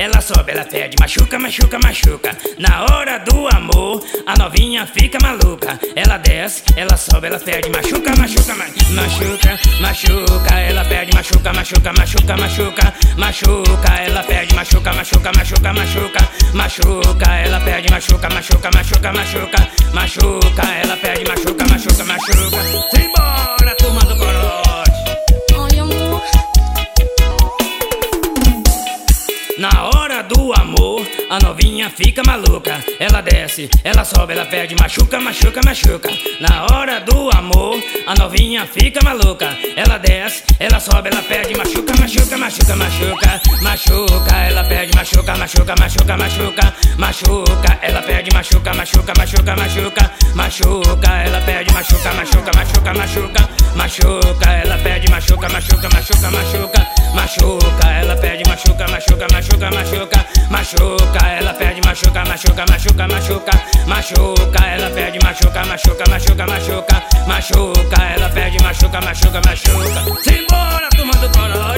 ela sobe, ela pede, machuca, machuca, machuca. Na hora do amor, a novinha fica maluca. Ela desce, ela sobe, ela pede, machuca, machuca, machuca, machuca. Ela pede, machuca, machuca, machuca, machuca, machuca. Ela pede, machuca, machuca, machuca, machuca, machuca. Ela pede, machuca, machuca, machuca, machuca, machuca. Ela pede, machuca, machuca, machuca. Simbora, turma do corote. Ai, amor. Na hora do amor, a novinha fica maluca. Ela desce, ela sobe, ela pede, machuca, machuca, machuca. Na hora do amor, a novinha fica maluca. Ela desce, ela sobe, ela pede, machuca, machuca, machuca, machuca, machuca. Ela pede, machuca, machuca, machuca, machuca, machuca. Ela pede, machuca, machuca, machuca, machuca, machuca. Ela pede, machuca, machuca, machuca, machuca, machuca. Ela pede, machuca, machuca, machuca, machuca, machuca. Ela pede, machuca, machuca, machuca, machuca, machuca. Ela pede, machuca, machuca, machuca, machuca, machuca. Ela pede, machuca, machuca, machuca, machuca, machuca. Ela pede, machuca, machuca, machuca. Simbora, turma do corote.